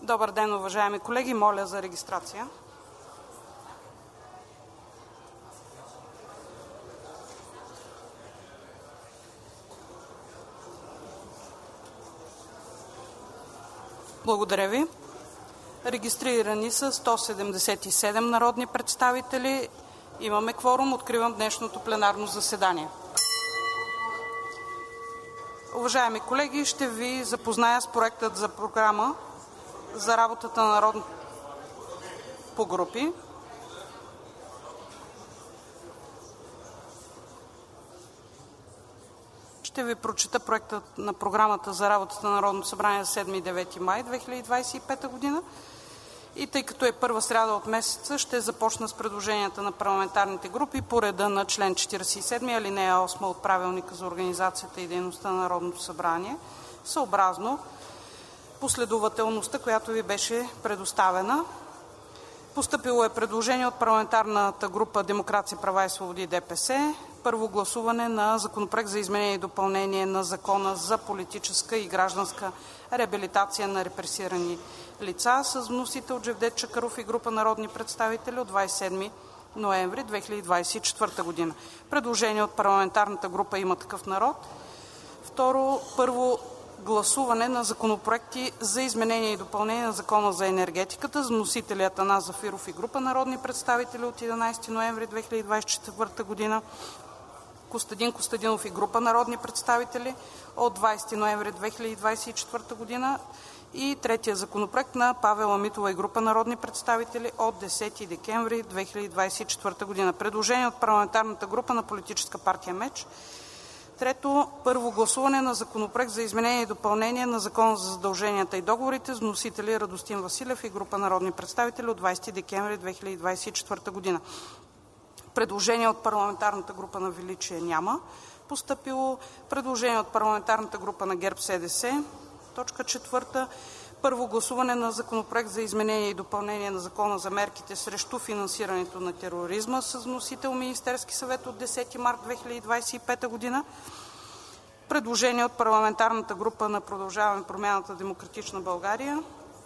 Добър ден, уважаеми колеги. Моля за регистрация. Благодаря ви. Регистрирани са 177 народни представители. Имаме кворум. Откривам днешното пленарно заседание. Уважаеми колеги, ще ви запозная с проектът за програма за работата на Народното по групи. Ще ви прочета проектът на програмата за работата на Народното събрание за 7 и 9 май 2025 година. И тъй като е първа сряда от месеца, ще започна с предложенията на парламентарните групи по реда на член 47, алинея 8 от Правилника за организацията и дейността на Народното събрание, съобразно последователността, която ви беше предоставена. Постъпило е предложение от парламентарната група Демокрация, права и свободи ДПС. Първо гласуване на Законопроект за изменение и допълнение на Закона за политическа и гражданска реабилитация на репресирани лица с вносител Джевдет Чакъров и група народни представители от 27 ноември 2024 година. Предложение от парламентарната група Има такъв народ. Второ, първо гласуване на законопроекти за изменение и допълнение на Закона за енергетиката с вносители Атанас Зафиров и група народни представители от 11 ноември 2024 година, Костадин Костадинов и група народни представители от 20 ноември 2024 година и третия законопроект на Павела Митова и група народни представители от 10 декември 2024 година. Предложение от парламентарната група на Политическа партия МЕЧ. Трето, първо гласуване на Законопроект за изменение и допълнение на Закона за задълженията и договорите с вносители Радостин Василев и група народни представители от 20 декември 2024 година. Предложение от парламентарната група на Величие няма постъпило. Предложение от парламентарната група на ГЕРБ-СДС. Точка 4. Първо гласуване на Законопроект за изменение и допълнение на Закона за мерките срещу финансирането на тероризма с вносител Министерски съвет от 10 март 2025 година. Предложение от парламентарната група на Продължаваме промяната Демократична България.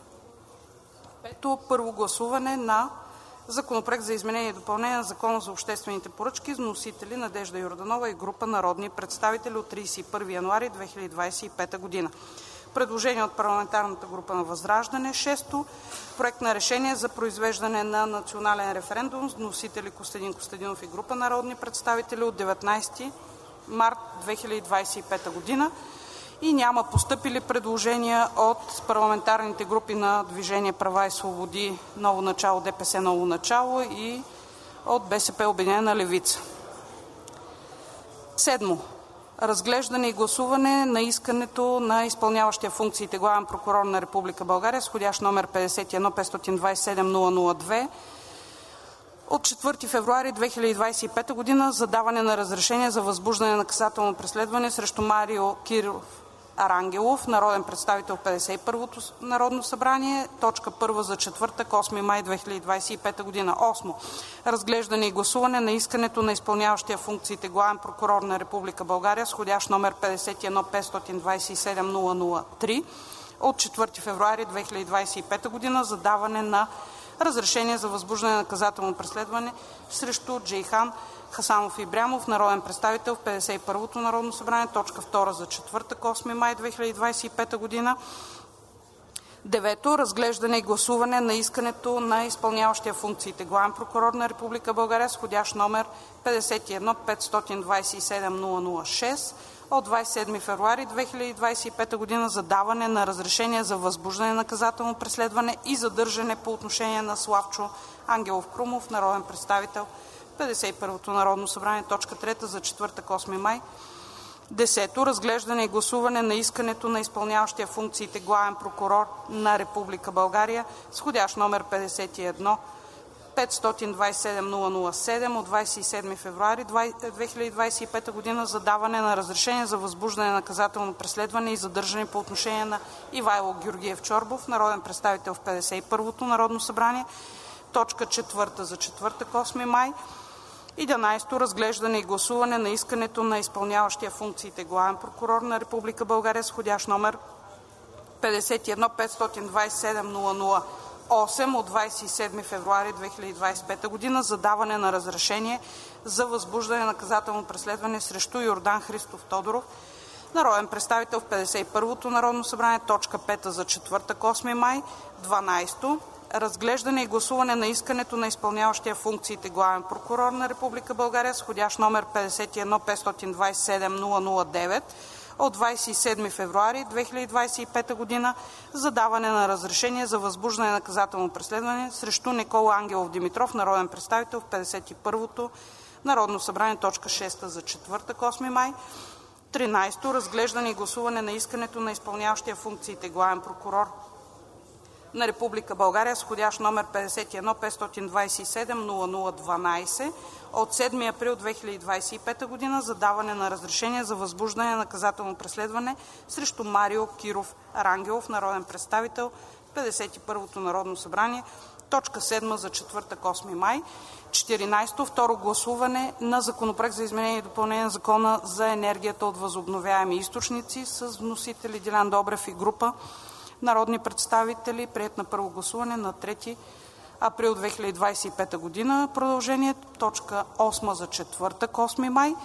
Пето, първо гласуване на Законопроект за изменение и допълнение на Закона за обществените поръчки с вносители Надежда Йорданова и група народни представители от 31 януари 2025 година. Предложение от парламентарната група на Възраждане. Шесто, проект на решение за произвеждане на национален референдум с вносители Костадин Костадинов и група народни представители от 19 март 2025 година. И няма постъпили предложения от парламентарните групи на Движение права и свободи Ново начало, ДПС Ново начало и от БСП Обединена левица. Седмо, разглеждане и гласуване на искането на изпълняващия функциите главен прокурор на Република България с входящ номер 51-527-002 от 4 февруари 2025 година за даване на разрешение за възбуждане на наказателно преследване срещу Марио Кирилов Арангелов, народен представител в 51-то Народно събрание, точка 1 за четвъртък, 8 май 2025 година. 8. Разглеждане и гласуване на искането на изпълняващия функциите главен прокурор на Република България с входящ номер 51-527-003 от 4 февруари 2025 година за даване на разрешение за възбуждане на наказателно преследване срещу Джейхан Хасанов Ибрямов, народен представител в 51-то Народно събрание, точка 2 за четвъртък, 8 май 2025 година. Девето, разглеждане и гласуване на искането на изпълняващия функциите главен прокурор на Република България с входящ номер 51-527-006 от 27 февруари 2025 година за даване на разрешение за възбуждане на наказателно преследване и задържане по отношение на Славчо Ангелов Крумов, народен представител 51-то Народно събрание, точка 3 за четвъртък, 8 май. 10. Разглеждане и гласуване на искането на изпълняващия функциите главен прокурор на Република България с входящ номер 51-527-007 от 27 февруари 2025 година за даване на разрешение за възбуждане на наказателно преследване и задържане по отношение на Ивайло Георгиев Чорбов, народен представител в 51-то Народно събрание, точка 4 за четвъртък, 8 май. 11. Разглеждане и гласуване на искането на изпълняващия функциите главен прокурор на Република България с входящ номер 51 527 008 от 27 февруари 2025 г. за даване на разрешение за възбуждане на наказателно преследване срещу Йордан Христов Тодоров, народен представител в 51-то Народно събрание, точка 5 за четвъртък, 8 май. 12. Разглеждане и гласуване на искането на изпълняващия функциите главен прокурор на Република България с входящ номер 51 527 009 от 27 февруари 2025 г. за даване на разрешение за възбуждане на наказателно преследване срещу Никола Ангелов Димитров, народен представител в 51-то Народно събрание, точка 6 за четвъртък, 8 май. 13. Разглеждане и гласуване на искането на изпълняващия функциите главен прокурор на Република България с входящ номер 51 527 0012 от 7 април 2025 г. за даване на разрешение за възбуждане на наказателно преследване срещу Марио Киров Рангелов, народен представител в 51-то Народно събрание, точка 7 за четвъртък, 8 май. 14. Второ гласуване на Законопроект за изменение и допълнение на Закона за енергията от възобновяеми източници с вносители Делян Добрев и група народни представители, приет на първо гласуване на 3 април 2025 г. Продължение, точка 8 за четвъртък, 8 май.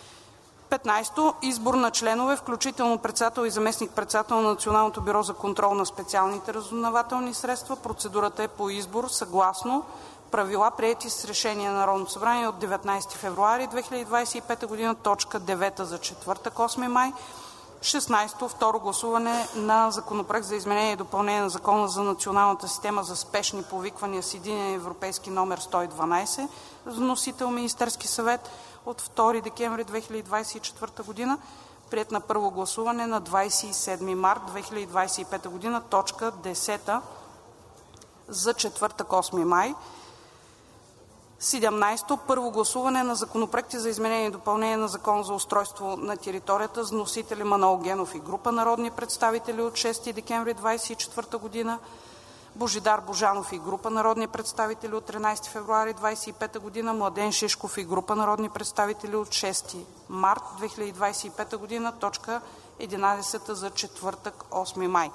15. Избор на членове, включително председател и заместник-председател на Националното бюро за контрол на специалните разузнавателни средства. Процедурата е по избор съгласно правила, приети с решение на Народното събрание от 19 февруари 2025 г., точка 9 за четвъртък, 8 май. 16. Второ гласуване на Законопроект за изменение и допълнение на Закона за Националната система за спешни повиквания с единен европейски номер 112. Вносител Министерски съвет от 2 декември 2024 г. Приет на първо гласуване на 27 март 2025 г. Точка 10 за четвъртък, 8 май. 17. Първо гласуване на законопроекти за изменение и допълнение на Закона за устройство на територията с вносители Манол Генов и група народни представители от 6 декември 2024 г. Божидар Божанов и група народни представители от 13 февруари 2025 г. Младен Шишков и група народни представители от 6 март 2025 г. Точка 11 за четвъртък, 8 май.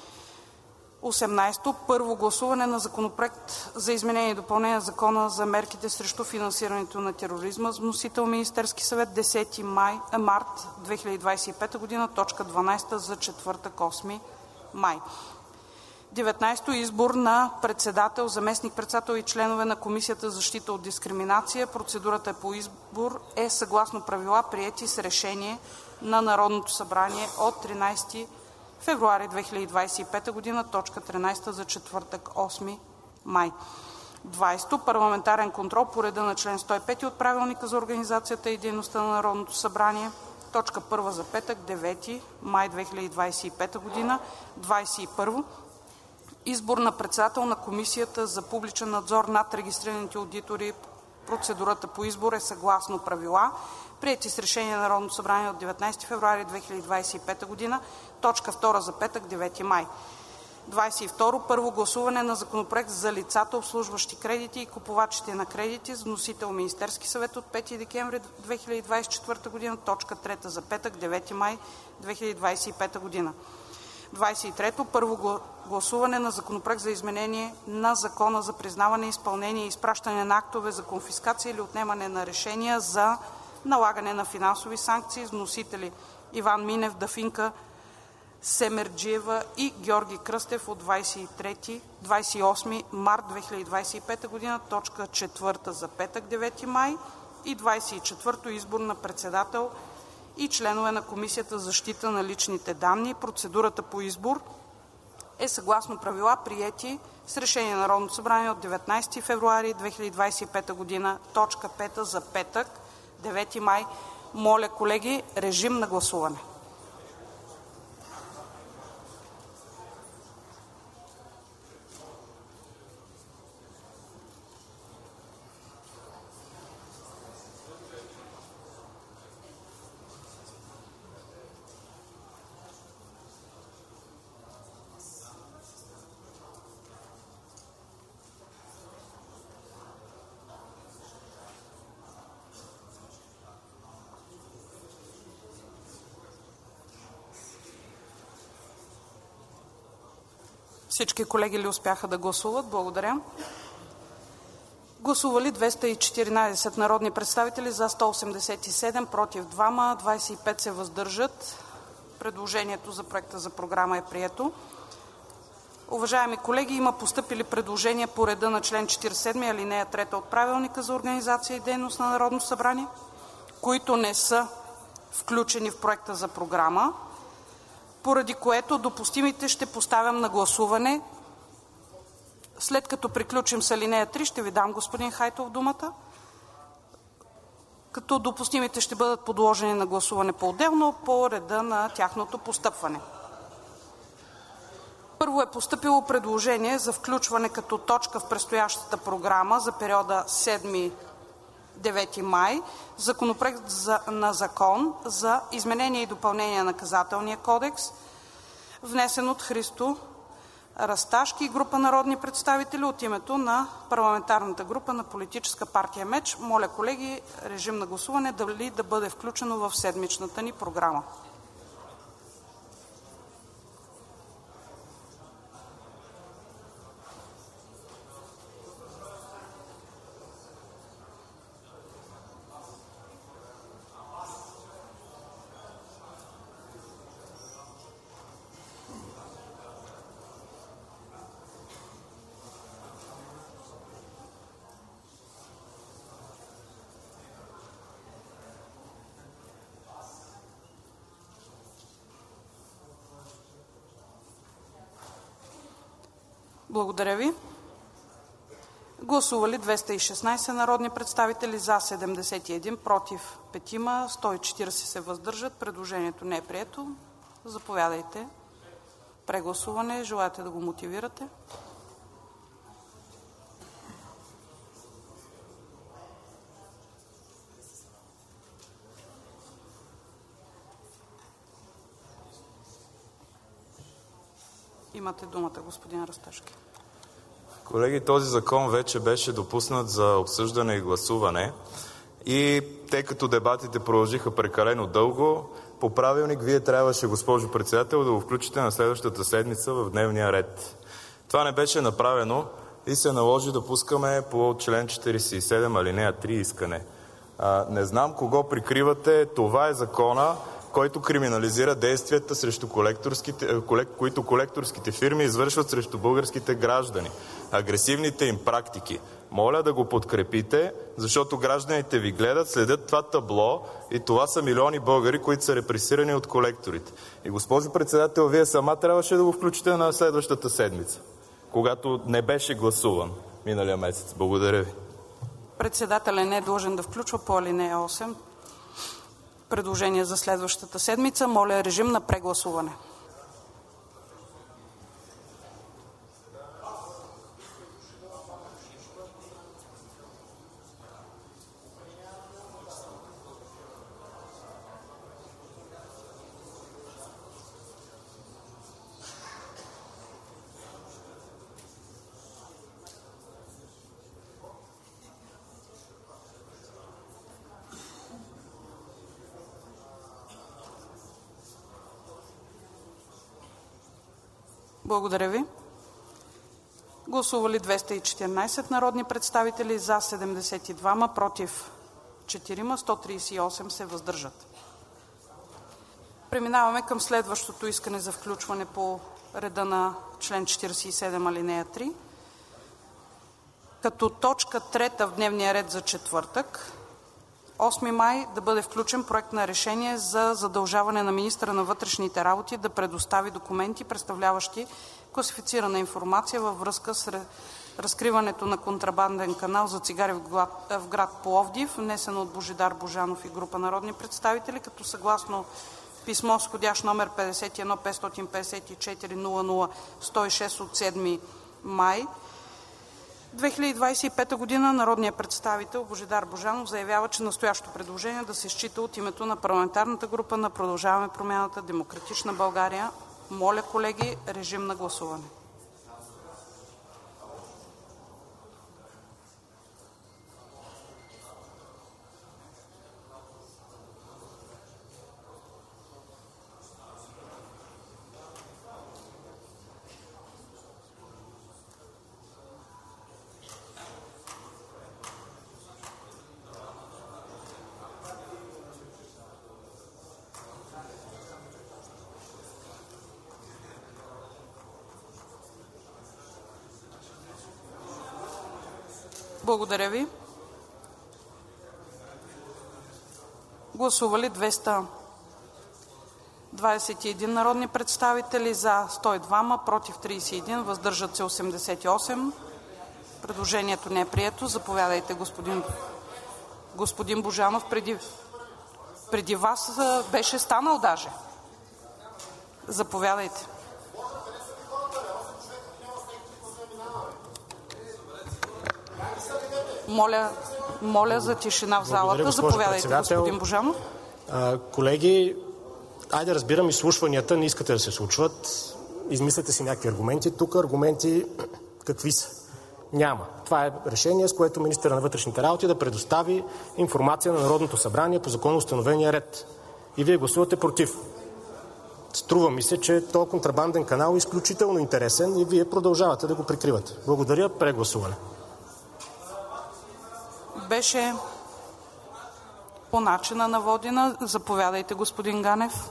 18. Първо гласуване на Законопроект за изменение и допълнение на Закона за мерките срещу финансирането на тероризма с вносител Министерски съвет 10 март 2025 г. Точка 12 за четвъртък, 8 май. 19. Избор на председател, заместник-председател и членове на Комисията за защита от дискриминация. Процедурата по избор е съгласно правила, приети с решение на Народното събрание от 13 февруари 2025 г. Точка 13 за четвъртък, 8 май. 20. Парламентарен контрол по реда на член 105 от Правилника за организацията и дейността на Народното събрание. Точка 1 за петък, 9 май 2025 г. 21. Избор на председател на Комисията за публичен надзор над регистрираните одитори. Процедурата по избор е съгласно правила, приети с решение на Народното събрание от 19 февруари 2025 г. Точка 2 за петък, 9 май. 22. Първо гласуване на Законопроект за лицата, обслужващи кредити и купувачите на кредити с вносител Министерски съвет от 5 декември 2024 г. Точка 3 за петък, 9 май 2025 г. 23. Първо гласуване на Законопроект за изменение на Закона за признаване, изпълнение и изпращане на актове за конфискация или отнемане на решения за налагане на финансови санкции с вносители Иван Минев, Дафинка Семерджиева и Георги Кръстев от 28 март 2025 г. Точка 4 за петък, 9 май. И 24. Избор на председател и членове на Комисията за защита на личните данни. Процедурата по избор е съгласно правила, приети с решение на Народното събрание от 19 февруари 2025 г. Точка 5 за петък, 9 май. Моля, колеги, режим на гласуване. Всички колеги ли успяха да гласуват? Благодаря. Гласували 214 народни представители, за 187, против 2, 25 се въздържат. Предложението за проекта за програма е прието. Уважаеми колеги, има постъпили предложения по реда на чл. 47, алинея 3 от Правилника за организация и дейност на Народното събрание, които не са включени в проекта за програма, поради което допустимите ще поставям на гласуване. След като приключим с алинея 3, ще ви дам, господин Хайтов, думата, като допустимите ще бъдат подложени на гласуване поотделно по реда на тяхното постъпване. Първо е постъпило предложение за включване като точка в предстоящата програма за периода 7 – 9 май Законопроект на закон за изменение и допълнение на Наказателния кодекс, внесен от Христо Расташки и група народни представители от името на парламентарната група на Политическа партия МЕЧ. Моля, колеги, режим на гласуване дали да бъде включено в седмичната ни програма. Благодаря ви. Гласували 216 народни представители, за 71, против 5, 140 се въздържат. Предложението не е прието. Заповядайте. Прегласуване. Желаете да го мотивирате? Имате думата, господин Расташки. Колеги, този закон вече беше допуснат за обсъждане и гласуване и тъй като дебатите продължиха прекалено дълго, по правилник вие трябваше, госпожо председател, да го включите на следващата седмица в дневния ред. Това не беше направено и се наложи да пускаме по член 47, алинея 3 искане. Не знам кого прикривате, това е закона, който криминализира действията, които колекторските фирми извършват срещу българските граждани. Агресивните им практики. Моля да го подкрепите, защото гражданите ви гледат, следят това табло и това са милиони българи, които са репресирани от колекторите. И госпожо председател, вие сама трябваше да го включите на следващата седмица, когато не беше гласуван миналия месец. Благодаря ви. Председателят не е длъжен да включва по алинея 8 предложение за следващата седмица. Моля, режим на прегласуване. Благодаря ви. Гласували 214 народни представители, за 72, против 4, 138 се въздържат. Преминаваме към следващото искане за включване по реда на член 47, алинея 3. Като точка 3 в дневния ред за четвъртък, 8 май, да бъде включен проект на решение за задължаване на министъра на вътрешните работи да предостави документи, представляващи класифицирана информация във връзка с разкриването на контрабанден канал за цигари в град Пловдив, внесен от Божидар Божанов и група народни представители, като съгласно писмо с входящ номер 51 554 00 106 от 7 май 2025 г. народният представител Божидар Божанов заявява, че настоящото предложение да се счита от името на парламентарната група на Продължаваме промяната, Демократична България. Моля, колеги, режим на гласуване. Благодаря ви. Гласували 221 народни представители, за 102, против 31, въздържат се 88. Предложението не е прието. Заповядайте, господин Божанов. Преди вас беше станал даже. Заповядайте. Моля за тишина в залата. Заповядайте, господин Божанов. Колеги, айде разбирам изслушванията, не искате да се случват. Измисляте си някакви аргументи. Тук аргументи какви са? Няма. Това е решение, с което министърът на вътрешните работи да предостави информация на Народното събрание по законоустановения ред. И вие гласувате против. Струва ми се, че този контрабанден канал е изключително интересен и вие продължавате да го прикривате. Благодаря. Прегласуване. Беше по начина на водена. Заповядайте, господин Ганев.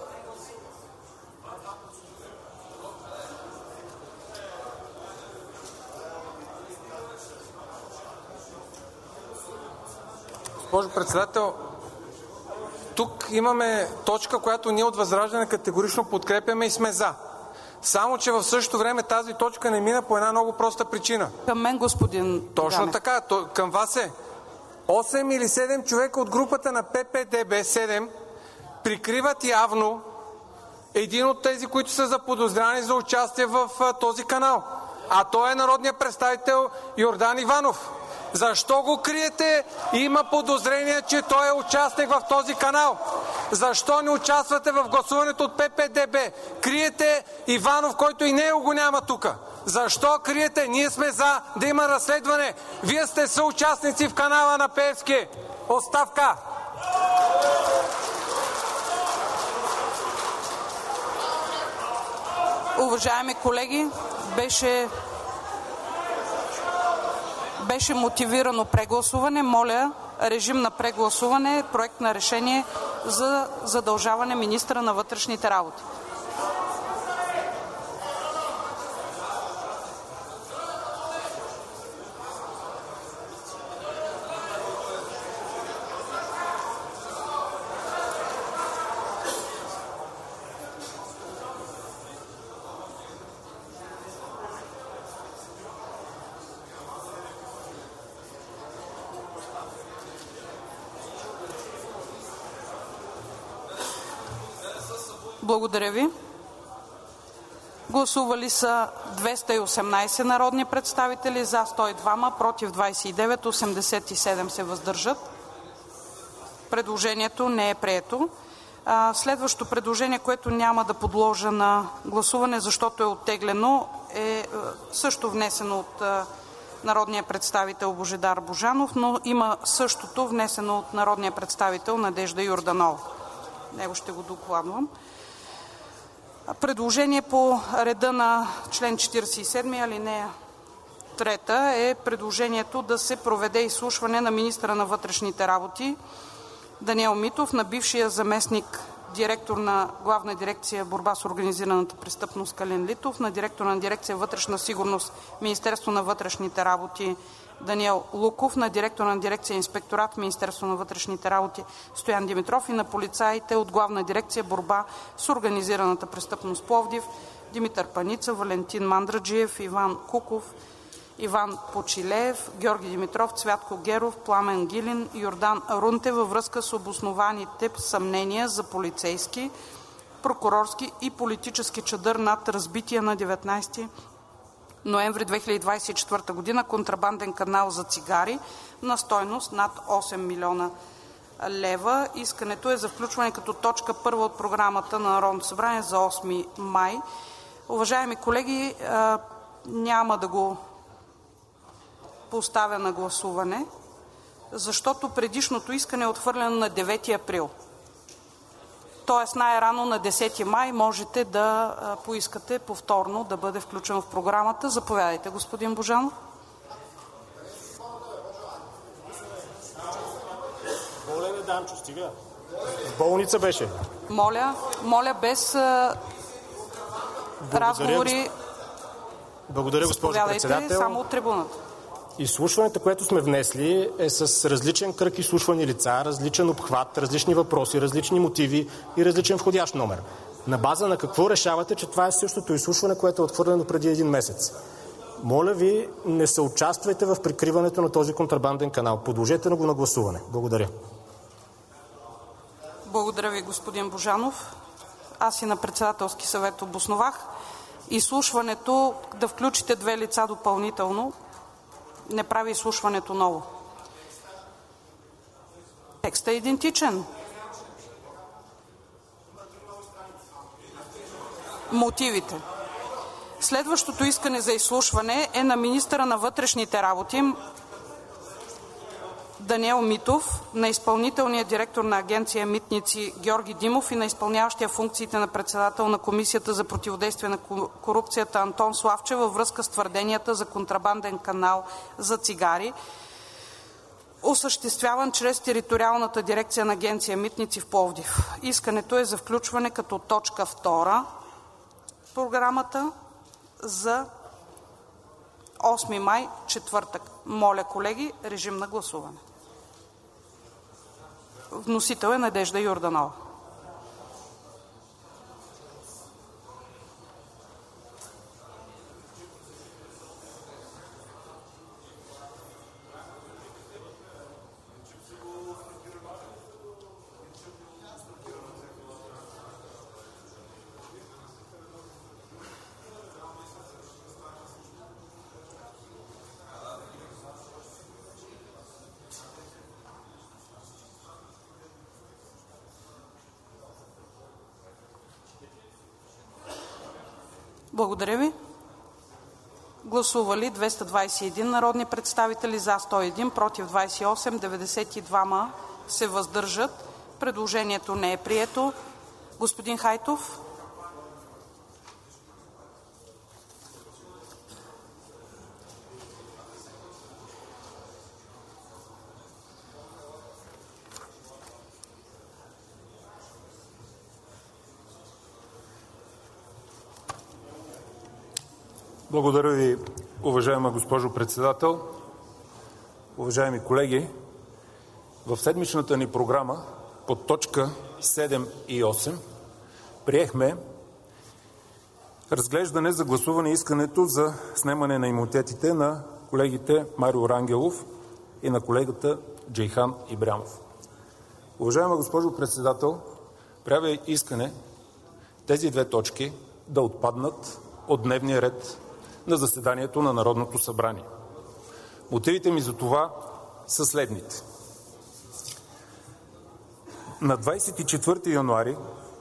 Госпожо Председател, тук имаме точка, която ние от ВЪЗРАЖДАНЕ категорично подкрепяме и сме за. Само че в същото време тази точка не мина по една много проста причина. Към мен, господин Точно Ганев. така, към вас е. 8 или 7 човека от групата на ППДБ 7 прикриват явно един от тези, които са заподозряни за участие в този канал. А той е народният представител Йордан Иванов. Защо го криете? Има подозрение, че той е участник в този канал. Защо не участвате в гласуването от ППДБ? Криете Иванов, който и него го няма тук. Защо криете? Ние сме за да има разследване. Вие сте съучастници в канала на Пеевски. Оставка! Уважаеми колеги, беше мотивирано прегласуване. Моля, режим на прегласуване. Проект на решение за задължаване министъра на вътрешните работи. Благодаря ви. Гласували са 218 народни представители, за 102, против 29, 87 се въздържат. Предложението не е прието. Следващото предложение, което няма да подложа на гласуване, защото е оттеглено, е също внесено от народния представител Божидар Божанов, но има същото внесено от народния представител Надежда Йорданова. Него ще го докладвам. Предложение по реда на член 47, алинея 3 е предложението да се проведе изслушване на министъра на вътрешните работи Даниел Митов, на бившия заместник директор на Главна дирекция борба с организираната престъпност Калин Литов, на директора на дирекция вътрешна сигурност Министерство на вътрешните работи Даниел Луков, на директора на дирекция инспекторат Министерство на вътрешните работи Стоян Димитров и на полицаите от Главна дирекция борба с организираната престъпност Пловдив Димитър Паница, Валентин Мандраджиев, Иван Куков, Иван Почилеев, Георги Димитров, Цвятко Геров, Пламен Гилин, Йордан Рунте във връзка с обоснованите съмнения за полицейски, прокурорски и политически чадър над разбития на 19 ноември 2024 г. контрабанден канал за цигари на стойност над 8 милиона лева. Искането е за включване като точка първа от програмата на Народното събрание за 8 май. Уважаеми колеги, няма да го поставя на гласуване, защото предишното искане е отхвърлено на 9 април. Тоест най-рано на 10 май можете да поискате повторно да бъде включен в програмата. Заповядайте, господин Божанов. Болен е Данчо, стига. В болница беше. Моля без разговори. Благодаря, госпожо председател. Само от трибуната. Изслушването, което сме внесли, е с различен кръг изслушвани лица, различен обхват, различни въпроси, различни мотиви и различен входящ номер. На база на какво решавате, че това е същото изслушване, което е отхвърлено преди един месец? Моля ви, не съучаствайте в прикриването на този контрабанден канал. Подложете го на гласуване. Благодаря. Благодаря ви, господин Божанов. Аз и на председателски съвет обосновах. Изслушването, да включите 2 лица допълнително, не прави изслушването ново. Текстът е идентичен. Мотивите. Следващото искане за изслушване е на министъра на вътрешните работи Даниел Митов, на изпълнителния директор на Агенция „Митници“ Георги Димов и на изпълняващия функциите на председател на Комисията за противодействие на корупцията Антон Славчев във връзка с твърденията за контрабанден канал за цигари, осъществяван чрез териториалната дирекция на Агенция „Митници“ в Пловдив. Искането е за включване като точка 2 в програмата за 8 май, четвъртък. Моля, колеги, режим на гласуване. Вносител е Надежда Йорданова. Благодаря ви. Гласували 221 народни представители, за 101, против 28, 92 се въздържат. Предложението не е прието. Господин Хайтов. Благодаря ви, уважаема госпожо Председател. Уважаеми колеги, в седмичната ни програма под точка 7 и 8 приехме разглеждане за гласуване искането за снемане на имунитетите на колегите Марио Рангелов и на колегата Джейхан Ибрямов. Уважаема госпожо Председател, правя искане тези 2 точки да отпаднат от дневния ред на заседанието на Народното събрание. Мотивите ми за това са следните. На 24 януари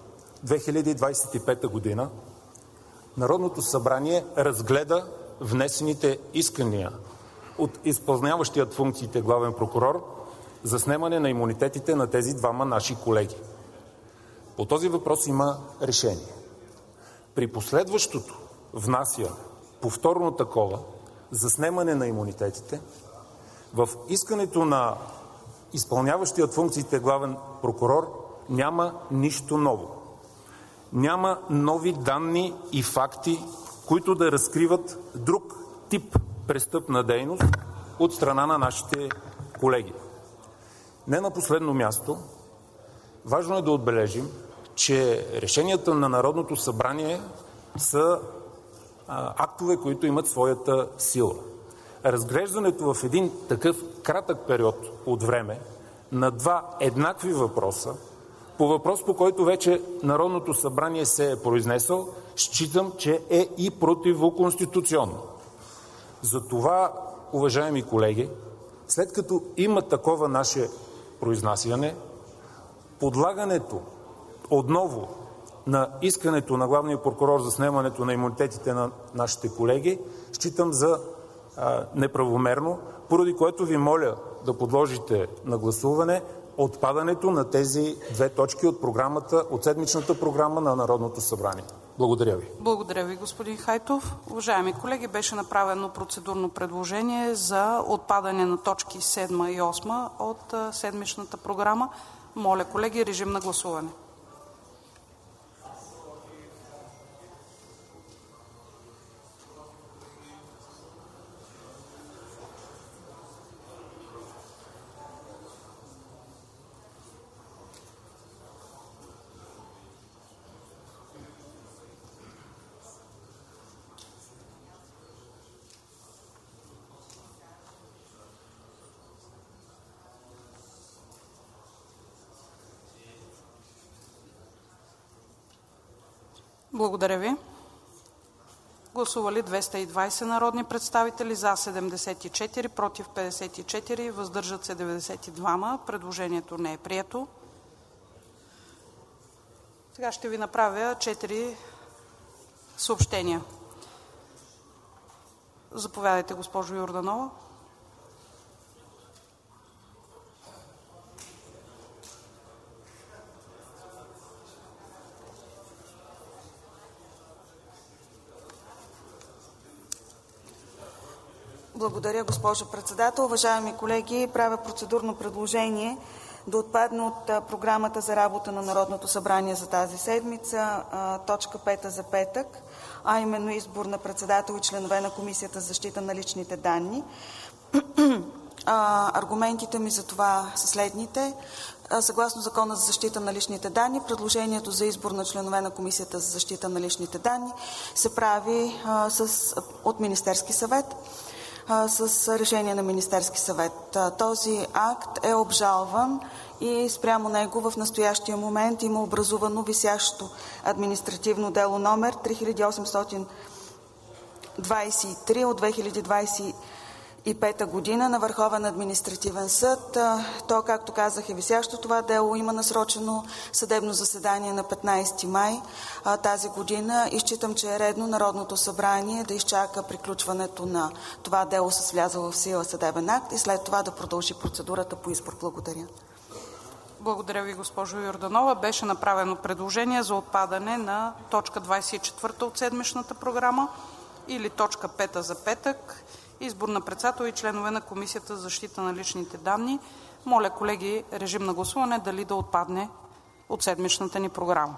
2025 година Народното събрание разгледа внесените искания от изпълняващият функциите главен прокурор за снемане на имунитетите на тези 2 наши колеги. По този въпрос има решение. При последващото внасяне, повторно такова, за снемане на имунитетите, в искането на изпълняващият функциите главен прокурор няма нищо ново. Няма нови данни и факти, които да разкриват друг тип престъпна дейност от страна на нашите колеги. Не на последно място, важно е да отбележим, че решенията на Народното събрание са актове, които имат своята сила. Разглеждането в един такъв кратък период от време на 2 еднакви въпроса, по въпрос, по който вече Народното събрание се е произнесъл, считам, че е и противоконституционно. Затова, уважаеми колеги, след като има такова наше произнасяне, подлагането отново на искането на главния прокурор за снемането на имунитетите на нашите колеги, считам за неправомерно, поради което ви моля да подложите на гласуване отпадането на тези 2 точки от програмата, от седмичната програма на Народното събрание. Благодаря ви. Благодаря ви, господин Хайтов. Уважаеми колеги, беше направено процедурно предложение за отпадане на точки 7 и 8 от седмичната програма. Моля, колеги, режим на гласуване. Благодаря ви. Гласували 220 народни представители, за 74, против 54, въздържат се 92. Предложението не е прието. Сега ще ви направя 4 съобщения. Заповядайте, госпожо Йорданова. Благодаря, госпожо председател. Уважаеми колеги, правя процедурно предложение да отпадне от програмата за работа на Народното събрание за тази седмица точка 5 за петък, а именно избор на председател и членове на Комисията за защита на личните данни. Аргументите ми за това са следните. Съгласно Закона за защита на личните данни, предложението за избор на членове на Комисията за защита на личните данни се прави от Министерски съвет с решение на Министерски съвет. Този акт е обжалван и спрямо него в настоящия момент има образувано висящо административно дело номер 3823 от 2025 година на Върховен административен съд. То, както казах, е висящо това дело. Има насрочено съдебно заседание на 15 май тази година и считам, че е редно Народното събрание да изчака приключването на това дело с влязъл в сила съдебен акт и след това да продължи процедурата по избор. Благодаря. Благодаря ви, госпожо Йорданова. Беше направено предложение за отпадане на точка 24 от седмичната програма или точка 5 за петък. Избор на председател и членове на Комисията за защита на личните данни. Моля, колеги, режим на гласуване дали да отпадне от седмичната ни програма.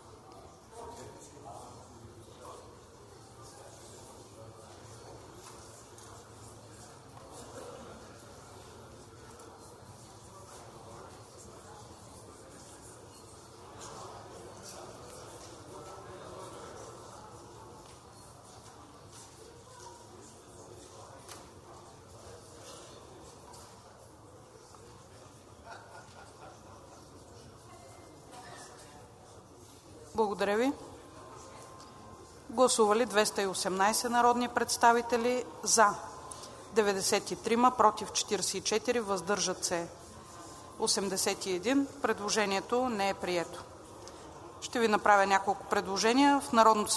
Благодаря ви. Гласували 218 народни представители, за 93, против 44, въздържат се 81. Предложението не е прието. Ще ви направя няколко предложения. В Народното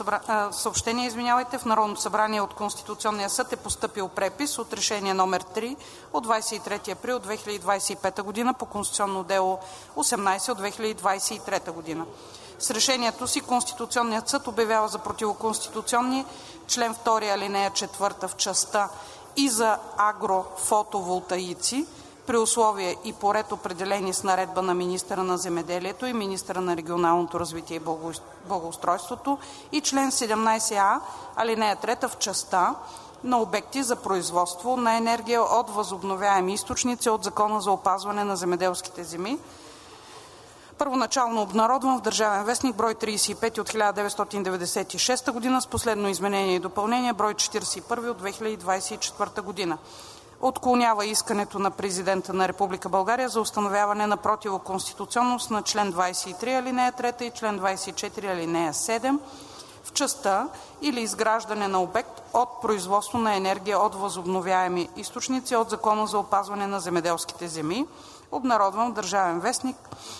събрание от Конституционния съд е постъпил препис от решение номер 3 от 23 април 2025 година по конституционно дело 18 от 2023 година. С решението си Конституционният съд обявява за противоконституционни член 2 алинея 4 в частта и за агрофотоволтаици при условия и по ред определени с наредба на министъра на земеделието и министъра на регионалното развитие и благоустройството и член 17а алинея 3 в частта на обекти за производство на енергия от възобновяеми източници от Закона за опазване на земеделските земи, първоначално обнародван в Държавен вестник брой 35 от 1996 година с последно изменение и допълнение брой 41 от 2024 година. Отклонява искането на президента на Република България за установяване на противоконституционност на член 23 алинея 3 и член 24 алинея 7 в частта или изграждане на обект от производство на енергия от възобновяеми източници от Закона за опазване на земеделските земи, обнародван в Държавен вестник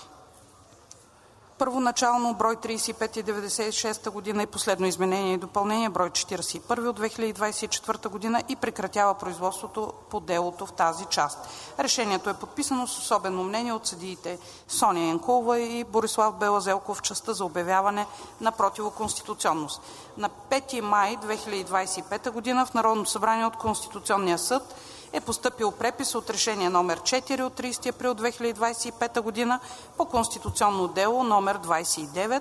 първоначално брой 35 и 96 година и последно изменение и допълнение брой 41 от 2024 година и прекратява производството по делото в тази част. Решението е подписано с особено мнение от съдиите Соня Янкулова и Борислав Белазелков в частта за обявяване на противоконституционност. На 5 май 2025 година в Народното събрание от Конституционния съд е постъпил препис от решение номер 4 от 30 април 2025 година по конституционно дело номер 29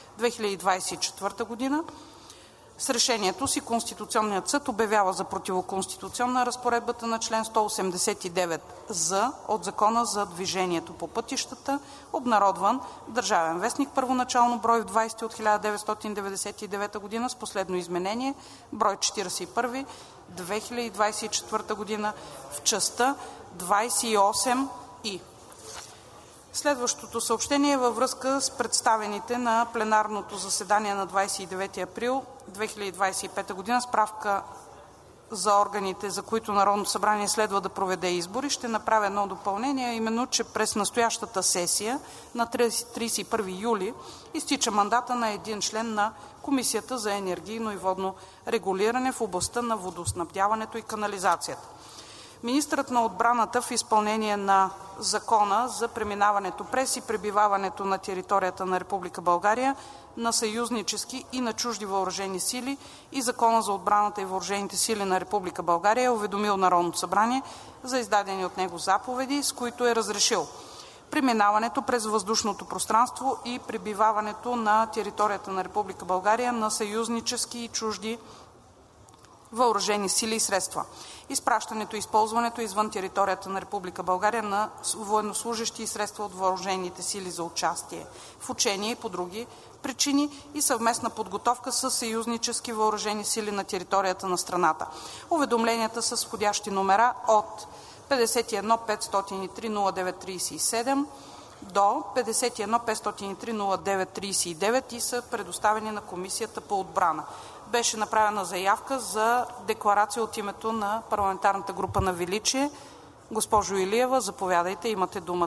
2024 година. С решението си Конституционният съд обявява за противоконституционна разпоредбата на член 189з от Закона за движението по пътищата, обнародван в Държавен вестник първоначално брой 20 от 1999 година с последно изменение брой 41 2024 година в частта 28и. Следващото съобщение е във връзка с представените на пленарното заседание на 29 април 2025 г. справка за органите, за които Народното събрание следва да проведе избори. Ще направя едно допълнение, а именно, че през настоящата сесия на 31 юли изтича мандата на един член на Комисията за енергийно и водно регулиране в областта на водоснабдяването и канализацията. Министърът на отбраната в изпълнение на Закона за преминаването през и пребиваването на територията на Република България на съюзнически и на чужди въоръжени сили и Закона за отбраната и въоръжените сили на Република България е уведомил Народното събрание за издадени от него заповеди, с които е разрешил преминаването през въздушното пространство и пребиваването на територията на Република България на съюзнически и чужди въоръжени сили и средства, изпращането и използването извън територията на Република България на военнослужещи и средства от въоръжените сили за участие в учения и по други причини и съвместна подготовка с съюзнически въоръжени сили на територията на страната. Уведомленията са с входящи номера от 51 503 0937 до 51 503 0939 и са предоставени на Комисията по отбрана. Беше направена заявка за декларация от името на парламентарната група на Величие. Госпожо Илиева, заповядайте, имате думата.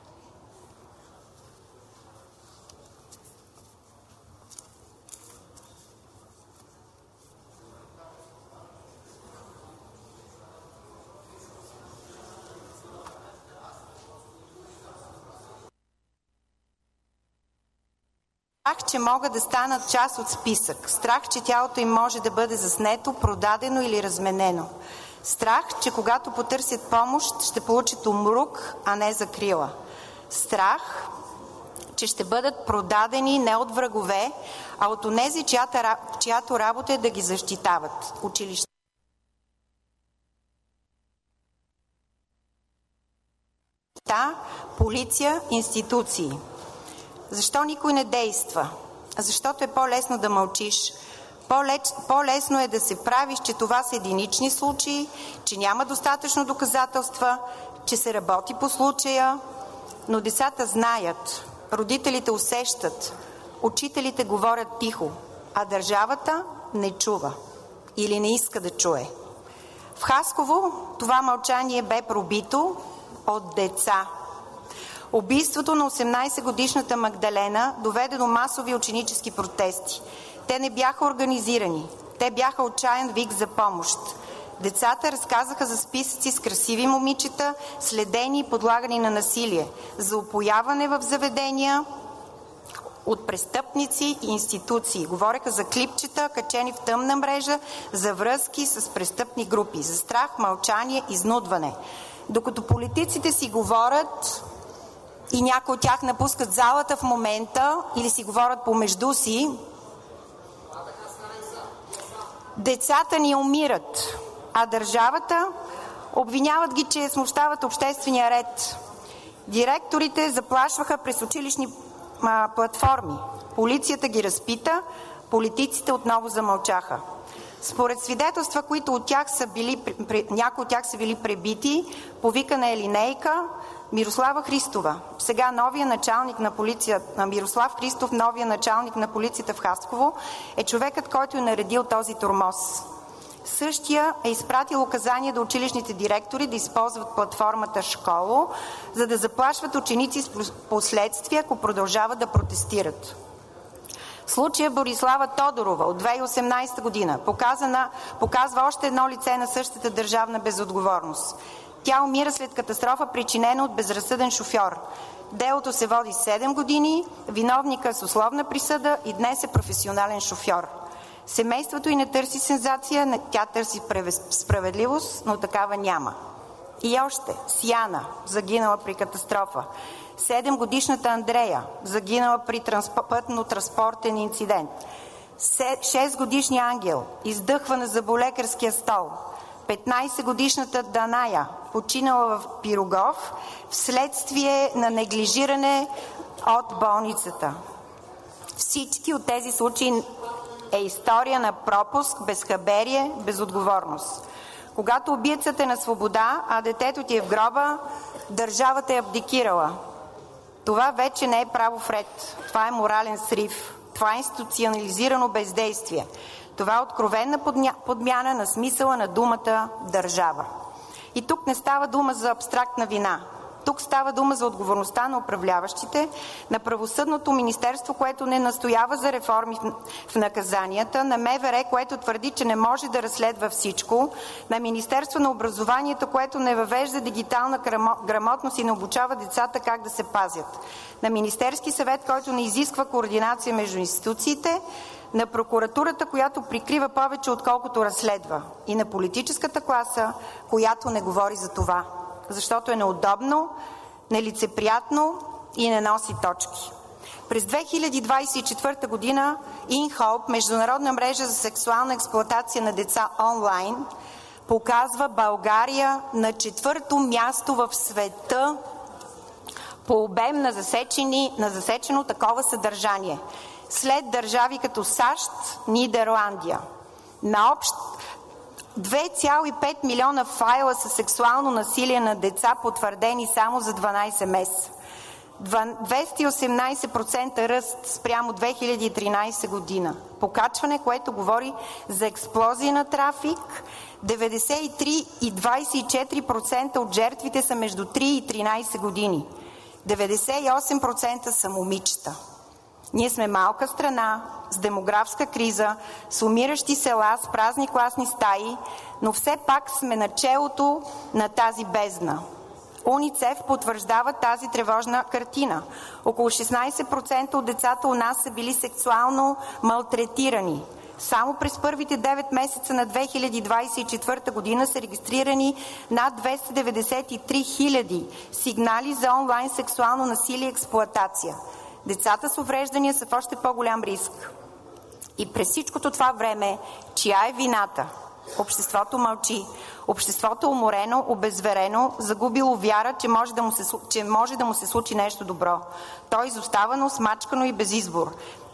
Страх, че могат да станат част от списък. Страх, че тялото им може да бъде заснето, продадено или разменено. Страх, че когато потърсят помощ, ще получат умрук, а не закрила. Страх, че ще бъдат продадени не от врагове, а от онези, чиято работа е да ги защитават. Училища, полиция, институции. Защо никой не действа? Защото е по-лесно да мълчиш. По-лесно е да се правиш, че това са единични случаи, че няма достатъчно доказателства, че се работи по случая, но децата знаят, родителите усещат, учителите говорят тихо, а държавата не чува или не иска да чуе. В Хасково това мълчание бе пробито от деца. Убийството на 18-годишната Магдалена доведе до масови ученически протести. Те не бяха организирани. Те бяха отчаян вик за помощ. Децата разказаха за списъци с красиви момичета, следени и подлагани на насилие, за опояване в заведения от престъпници и институции. Говореха за клипчета, качени в тъмна мрежа, за връзки с престъпни групи, за страх, мълчание, изнудване. Докато политиците си говорят и някои от тях напускат залата в момента или си говорят помежду си, децата ни умират, а държавата обвиняват ги, че смущават обществения ред. Директорите заплашваха през училищни платформи. Полицията ги разпита, политиците отново замълчаха. Според свидетелства, които някои от тях са били пребити, повикана е линейка, Мирослава Христова, сега новия началник на полицията, Мирослав Христов, новия началник на полицията в Хасково, е човекът, който е наредил този тормоз. Същия е изпратил указания до училищните директори да използват платформата Школо, за да заплашват ученици с последствия, ако продължават да протестират. Случая Борислава Тодорова от 2018 година показва още едно лице на същата държавна безотговорност. Тя умира след катастрофа, причинена от безразсъден шофьор. Делото се води 7 години, виновникът е с условна присъда и днес е професионален шофьор. Семейството й не търси сензация, тя търси справедливост, но такава няма. И още, Сияна, загинала при катастрофа. 7-годишната Андрея, загинала при пътно-транспортен инцидент. 6-годишния Ангел, издъхвана за зъболекарския стол. 15-годишната Даная, починала в Пирогов вследствие на неглижиране от болницата. Всички от тези случаи е история на пропуск, безхаберие, безотговорност. Когато убийцата е на свобода, а детето ти е в гроба, държавата е абдикирала. Това вече не е правов ред. Това е морален срив. Това е институционализирано бездействие. Това е откровена подмяна на смисъла на думата държава. И тук не става дума за абстрактна вина. Тук става дума за отговорността на управляващите, на правосъдното министерство, което не настоява за реформи в наказанията, на МВР, което твърди, че не може да разследва всичко, на Министерство на образованието, което не въвежда дигитална грамотност и не обучава децата как да се пазят, на Министерски съвет, който не изисква координация между институциите, на прокуратурата, която прикрива повече отколкото разследва, и на политическата класа, която не говори за това, защото е неудобно, нелицеприятно и не носи точки. През 2024 година InHope, международна мрежа за сексуална експлоатация на деца онлайн, показва България на 4-то място в света по обем на засечено такова съдържание, след държави като САЩ, Нидерландия. На общо 2,5 милиона файла със сексуално насилие на деца, потвърдени само за 12 месеца. 218% ръст спрямо 2013 година. Покачване, което говори за експлозия на трафик. 93 и 24% от жертвите са между 3 и 13 години. 98% са момичета. Ние сме малка страна с демографска криза, с умиращи села, с празни класни стаи, но все пак сме начелото на тази бездна. УНИЦЕФ потвърждава тази тревожна картина. Около 16% от децата у нас са били сексуално малтретирани. Само през първите 9 месеца на 2024 година са регистрирани над 293 хиляди сигнали за онлайн сексуално насилие и експлоатация. Децата с увреждания са в още по-голям риск. И през всичкото това време, чия е вината? Обществото мълчи. Обществото е уморено, обезверено, загубило вяра, че може да му се случи нещо добро. То е изоставано, смачкано и без избор.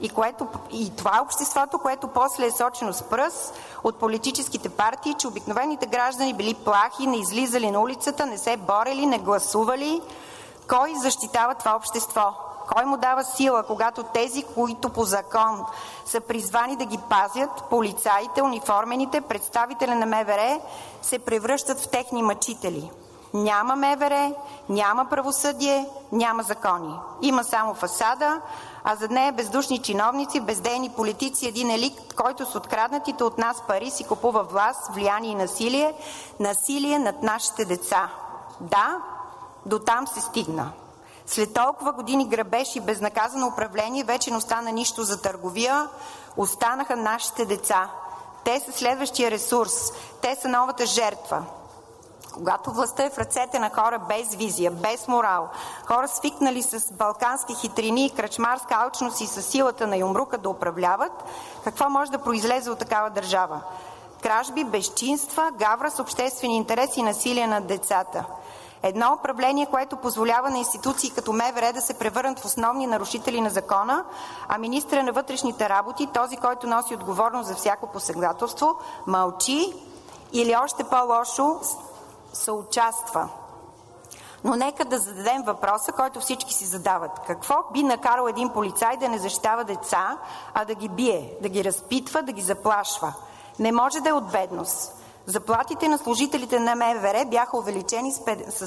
И това е обществото, което после е сочено с пръст от политическите партии, че обикновените граждани били плахи, не излизали на улицата, не се борели, не гласували. Кой защитава това общество? Кой му дава сила, когато тези, които по закон са призвани да ги пазят, полицаите, униформените, представители на МВР, се превръщат в техни мъчители? Няма МВР, няма правосъдие, няма закони. Има само фасада, а зад нея бездушни чиновници, бездейни политици, един елит, който с откраднатите от нас пари си купува власт, влияние и насилие. Насилие над нашите деца. Да, дотам се стигна. След толкова години грабеж и безнаказано управление вече не остана нищо за търговия, останаха нашите деца. Те са следващия ресурс, те са новата жертва. Когато властта е в ръцете на хора без визия, без морал, хора свикнали с балкански хитрини, кръчмарска алчност и със силата на юмрука да управляват, какво може да произлезе от такава държава? Кражби, безчинства, гавра с обществени интереси и насилие над децата. Едно управление, което позволява на институции като МВР да се превърнат в основни нарушители на закона, а министъра на вътрешните работи, този, който носи отговорност за всяко посегателство, мълчи или още по-лошо съучаства. Но нека да зададем въпроса, който всички си задават. Какво би накарал един полицай да не защитава деца, а да ги бие, да ги разпитва, да ги заплашва? Не може да е от бедност. Заплатите на служителите на МВР бяха увеличени с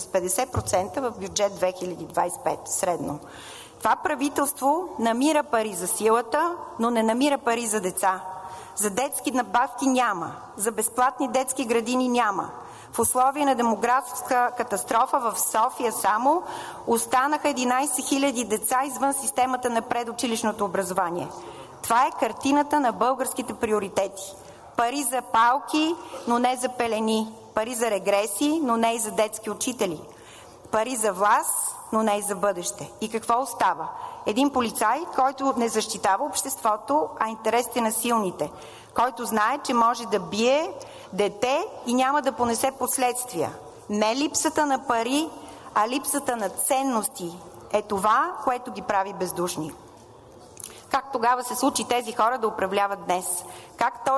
50% в бюджет 2025 средно. Това правителство намира пари за силата, но не намира пари за деца. За детски надбавки няма, за безплатни детски градини няма. В условия на демографска катастрофа в София само останаха 11 000 деца извън системата на предучилищното образование. Това е картината на българските приоритети. Пари за палки, но не за пелени. Пари за регреси, но не и за детски учители. Пари за власт, но не и за бъдеще. И какво остава? Един полицай, който не защитава обществото, а интересите на силните. Който знае, че може да бие дете и няма да понесе последствия. Не липсата на пари, а липсата на ценности е това, което ги прави бездушни. Как тогава се случи тези хора да управляват днес? Как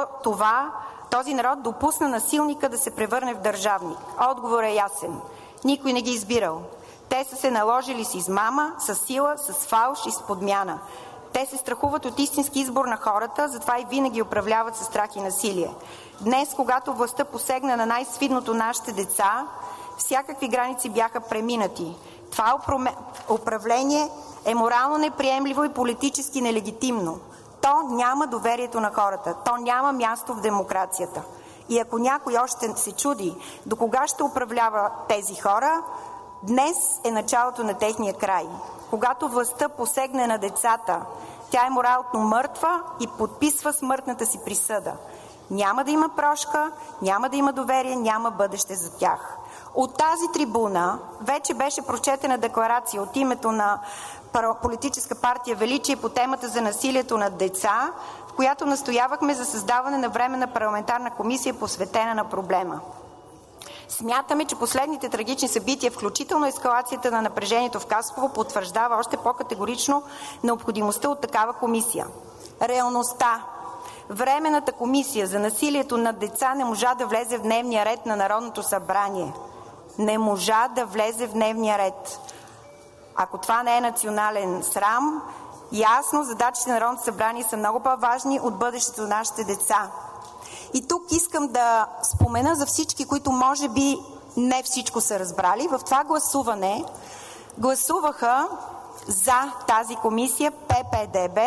този народ допусна насилника да се превърне в държавник? Отговор е ясен. Никой не ги избирал. Те са се наложили с измама, с сила, с фалш и с подмяна. Те се страхуват от истински избор на хората, затова и винаги управляват със страх и насилие. Днес, когато властта посегна на най-свидното нашите деца, всякакви граници бяха преминати. Това управление е морално неприемливо и политически нелегитимно. То няма доверието на хората. То няма място в демокрацията. И ако някой още се чуди до кога ще управлява тези хора, днес е началото на техния край. Когато властта посегне на децата, тя е морално мъртва и подписва смъртната си присъда. Няма да има прошка, няма да има доверие, няма бъдеще за тях. От тази трибуна вече беше прочетена декларация от името на политическа партия Величие по темата за насилието над деца, в която настоявахме за създаване на временна парламентарна комисия, посветена на проблема. Смятаме, че последните трагични събития, включително ескалацията на напрежението в Хасково, потвърждава още по-категорично необходимостта от такава комисия. Реалността. Временната комисия за насилието над деца не можа да влезе в дневния ред на Народното събрание. Не можа да влезе в дневния ред. Ако това не е национален срам, ясно, задачите на Народното събрание са много по-важни от бъдещето на нашите деца. И тук искам да спомена за всички, които може би не всичко са разбрали. В това гласуване гласуваха за тази комисия ППДБ,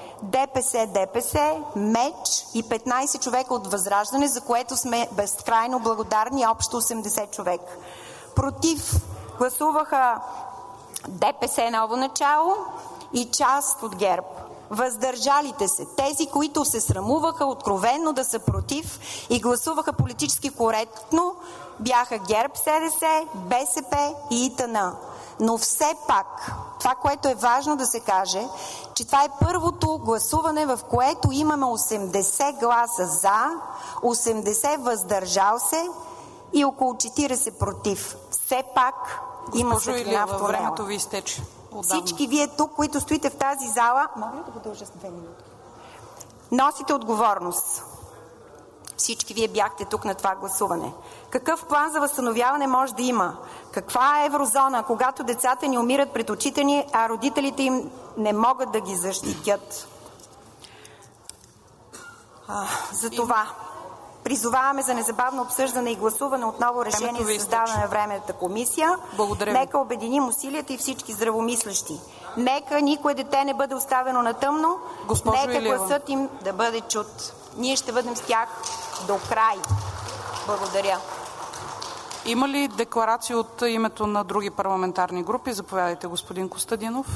ДПС, МЕЧ и 15 човека от Възраждане, за което сме безкрайно благодарни, общо 80 човека. Против гласуваха ДПС Ново начало и част от ГЕРБ. Въздържалите се, тези, които се срамуваха откровенно да са против и гласуваха политически коректно, бяха ГЕРБ, СДС, БСП и ИТН. Но все пак, това, което е важно да се каже, че това е първото гласуване, в което имаме 80 гласа за, 80 въздържал се и около 40 против. Все пак има светлина в тунела. Времето ви изтече. Всички вие тук, които стоите в тази зала, мога ли да го дължа с 2 минути? Носите отговорност. Всички вие бяхте тук на това гласуване. Какъв план за възстановяване може да има? Каква е еврозона, когато децата ни умират пред очите ни, а родителите им не могат да ги защитят? За това призоваваме за незабавно обсъждане и гласуване отново решение за създаване на временната комисия. Нека обединим усилията и всички здравомислещи. Нека никое дете не бъде оставено на тъмно. Нека гласът им да бъде чут. Ние ще бъдем с тях до край. Благодаря. Има ли декларации от името на други парламентарни групи? Заповядайте, господин Костадинов.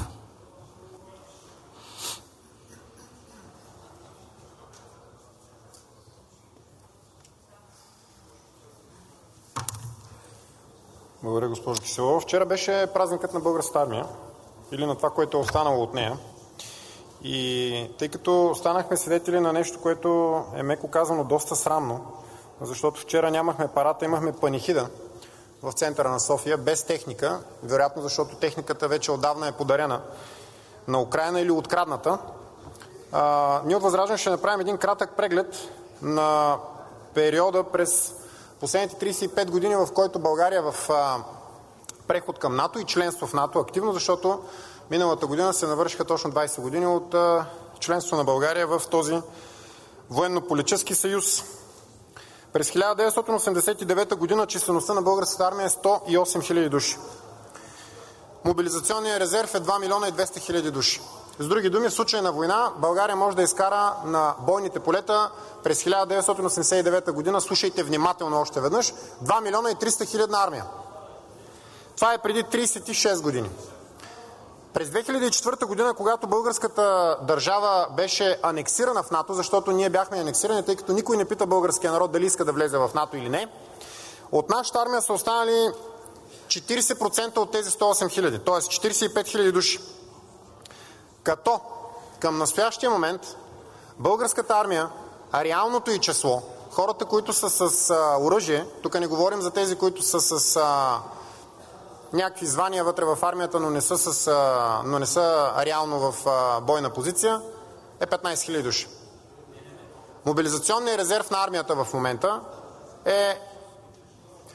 Благодаря, госпожо Киселова. Вчера беше празникът на Българската армия или на това, което е останало от нея. И тъй като станахме свидетели на нещо, което е меко казано доста срамно, защото вчера нямахме парада, имахме панихида в центъра на София без техника, вероятно защото техниката вече отдавна е подарена на Украйна или открадната. Ние от Възраждане ще направим един кратък преглед на периода през последните 35 години, в който България е в преход към НАТО и членство в НАТО активно, защото миналата година се навършиха точно 20 години от членство на България в този военно-политически съюз. През 1989 година числеността на българската армия е 108 000 души. Мобилизационният резерв е 2 милиона и 200 000 души. С други думи, в случай на война България може да изкара на бойните полета през 1989 година, слушайте внимателно още веднъж, 2 милиона и 300 000 армия. Това е преди 36 години. През 2004 година, когато българската държава беше анексирана в НАТО, защото ние бяхме анексирани, тъй като никой не пита българския народ дали иска да влезе в НАТО или не, от нашата армия са останали 40% от тези 108 000, т.е. 45 000 души. Като към настоящия момент българската армия, а реалното й число, хората, които са с оръжие, тук не говорим за тези, които са с някакви звания вътре в армията, но не са реално в бойна позиция, е 15 000 души. Мобилизационният резерв на армията в момента е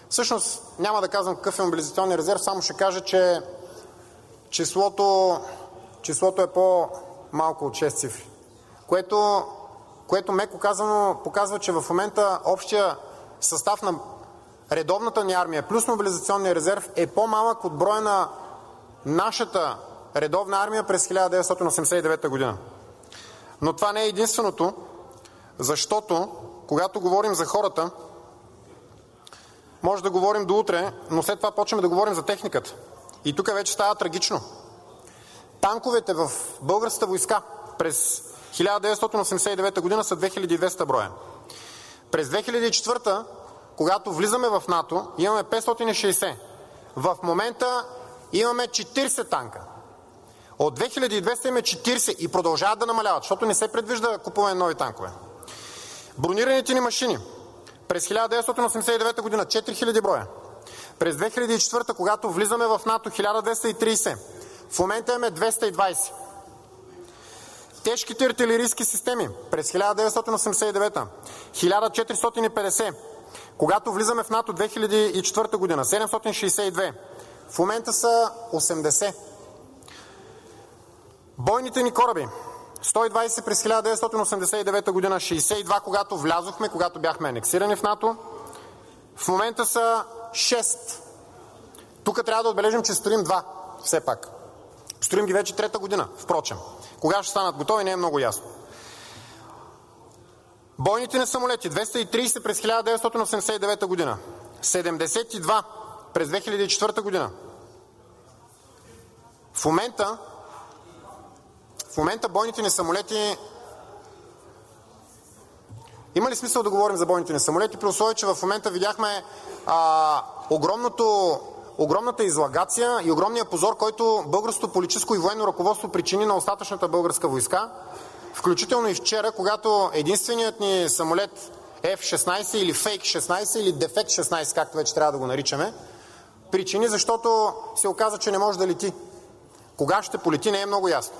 Всъщност няма да казвам какъв е мобилизационният резерв, само ще кажа, че числото е по-малко от 6 цифри, което меко казано показва, че в момента общия състав на редовната ни армия плюс мобилизационния резерв е по-малък от броя на нашата редовна армия през 1989 година. Но това не е единственото, защото когато говорим за хората, може да говорим до утре, но след това почваме да говорим за техниката. И тук вече става трагично. Танковете в българската войска през 1989 година са 2200 броя. През 2004, когато влизаме в НАТО, имаме 560. В момента имаме 40 танка. От 2200 имаме 40 и продължават да намаляват, защото не се предвижда купуване на нови танкове. Бронираните ни машини през 1989 година 4000 броя. През 2004, когато влизаме в НАТО, 1230. В момента имаме 220. Тежките артилерийски системи през 1989 1450. Когато влизаме в НАТО 2004 година 762. В момента са 80. Бойните ни кораби 120 през 1989 година, 62 когато влязохме, когато бяхме анексирани в НАТО. В момента са 6. Тук трябва да отбележим, че строим 2 все пак. Строим ги вече 3-та година, впрочем. Кога ще станат готови, не е много ясно. Бойните ни самолети 230 през 1989 година, 72 през 2004 година. В момента бойните ни самолети... Има ли смисъл да говорим за бойните ни самолети, при условие, че в момента видяхме огромната излагация и огромния позор, който българското политическо и военно ръководство причини на остатъчната българска войска, включително и вчера, когато единственият ни самолет F-16 или Fake 16 или Defect 16, както вече трябва да го наричаме, причини, защото се оказа, че не може да лети. Кога ще полети, не е много ясно.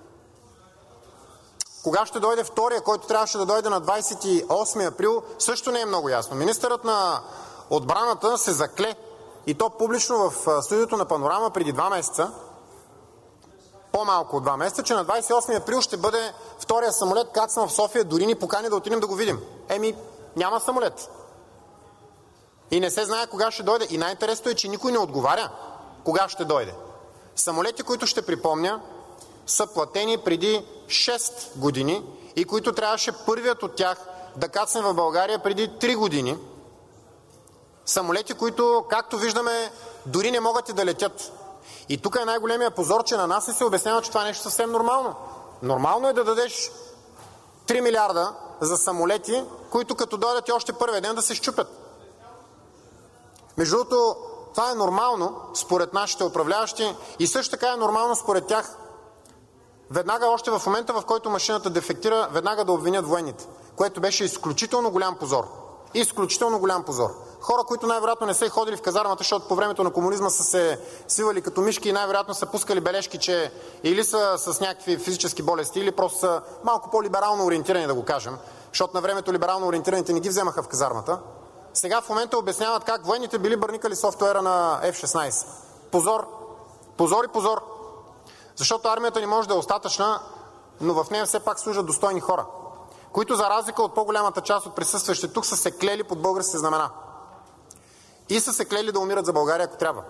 Кога ще дойде втория, който трябваше да дойде на 28 април, също не е много ясно. Министърът на отбраната се закле, и то публично в студиото на Панорама преди 2 месеца, по-малко от 2 месеца, че на 28 април ще бъде втория самолет, кацнал в София, дори ни покани да отидем да го видим. Няма самолет. И не се знае кога ще дойде. И най-интересното е, че никой не отговаря кога ще дойде. Самолети, които ще припомня, са платени преди 6 години и които трябваше първият от тях да кацне в България преди 3 години. Самолети, които, както виждаме, дори не могат и да летят. И тук е най-големия позор, че на нас се обяснява, че това нещо е съвсем нормално. Нормално е да дадеш 3 милиарда за самолети, които като дойдат и още първия ден да се счупят. Между другото, това е нормално според нашите управляващи и също така е нормално според тях веднага, още в момента, в който машината дефектира, веднага да обвинят военните, което беше изключително голям позор. Изключително голям позор. Хора, които най-вероятно не са ходили в казармата, защото по времето на комунизма са се свивали като мишки и най-вероятно са пускали бележки, че или са с някакви физически болести, или просто са малко по-либерално ориентирани, да го кажем, защото на времето либерално ориентираните не ги вземаха в казармата. Сега в момента обясняват как военните били бърникали софтуера на F-16. Позор. Позор и позор. Защото армията ни може да е остатъчна, но в нея все пак служат достойни хора, които за разлика от по-голямата част от присъстващите тук са се клели под българските знамена. И са се клели да умират за България, ако трябва.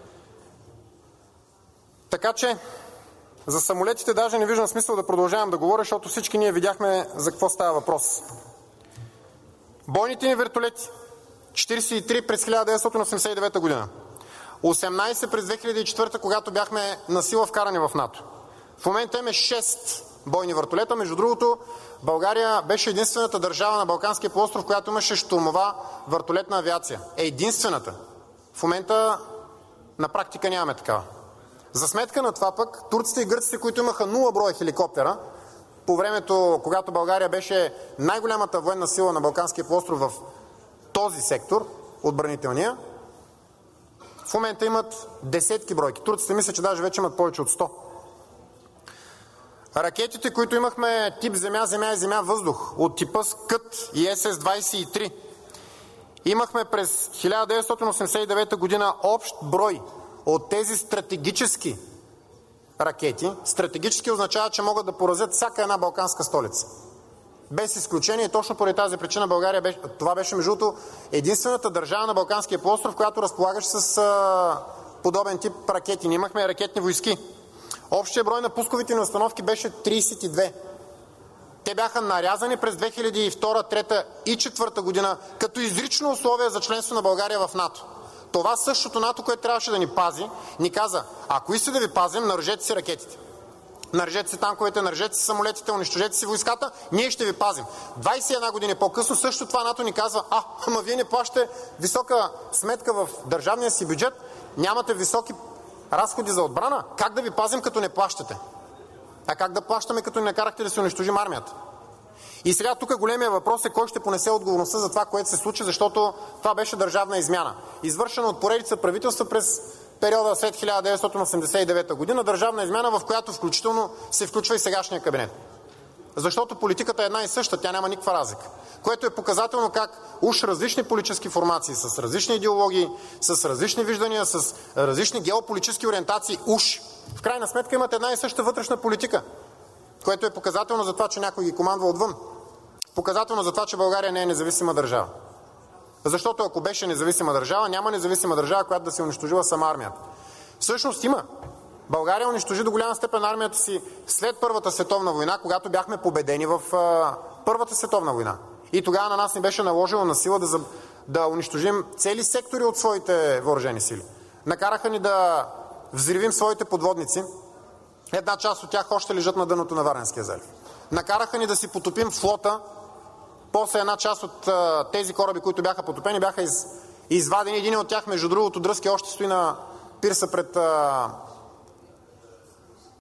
Така че за самолетите даже не виждам смисъл да продължавам да говоря, защото всички ние видяхме за какво става въпрос. Бойните ни вертолети 43 през 1989 година, 18 през 2004, когато бяхме насила вкарани в НАТО. В момента имаме 6 бойни вертолета. Между другото, България беше единствената държава на Балканския полуостров, която имаше щурмова вертолетна авиация. Единствената. В момента на практика нямаме такава. За сметка на това пък, турците и гърците, които имаха 0 броя хеликоптера, по времето, когато България беше най-голямата военна сила на Балканския полуостров в този сектор, отбранителния, в момента имат десетки бройки. Турците мисля, че даже вече имат повече от 100. Ракетите, които имахме тип земя, земя и земя, въздух, от типа Скът и СС-23 Имахме през 1989 година общ брой от тези стратегически ракети. Стратегически означава, че могат да поразят всяка една балканска столица. Без изключение, и точно поради тази причина България това беше между другото единствената държава на Балканския полуостров, която разполагаше с подобен тип ракети. Ние имахме ракетни войски. Общия брой на пусковите ни установки беше 32. Те бяха нарязани през 2002, 2003 и 2004 година като изрично условие за членство на България в НАТО. Това същото НАТО, което трябваше да ни пази, ни каза: ако искате да ви пазим, нарежете си ракетите. Нарежете си танковете, нарежете си самолетите, унищожете си войската, ние ще ви пазим. 21 години по-късно също това НАТО ни казва: ама вие не плащате висока сметка в държавния си бюджет, нямате високи разходи за отбрана, как да ви пазим, като не плащате? А как да плащаме, като ни накарахте да си унищожим армията? И сега тук големия въпрос е кой ще понесе отговорността за това, което се случи, защото това беше държавна измяна, извършена от поредица правителства през периода след 1989 година, държавна измяна, в която включително се включва и сегашния кабинет. Защото политиката е една и съща, тя няма никаква разлика. Което е показателно как уж различни политически формации, с различни идеологии, с различни виждания, с различни геополитически ориентации, уж в крайна сметка имат една и съща вътрешна политика, което е показателно за това, че някой ги командва отвън. Показателно за това, че България не е независима държава. Защото ако беше независима държава, няма независима държава, която да се унищожила сама армията. Всъщност има. България унищожи до голяма степен армията си след Първата световна война, когато бяхме победени в Първата световна война. И тогава на нас ни беше наложило на сила да унищожим цели сектори от своите въоръжени сили. Накараха ни да взривим своите подводници. Една част от тях още лежат на дъното на Варненския залив. Накараха ни да си потопим флота. После една част от тези кораби, които бяха потопени, бяха извадени. Един от тях, между другото, Дръзки, още стои на пирса пред